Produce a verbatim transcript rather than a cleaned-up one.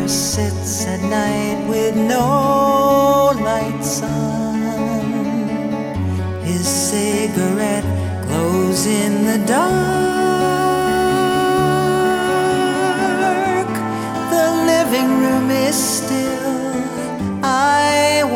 lover sits at night with no lights on. His cigarette glows in the dark.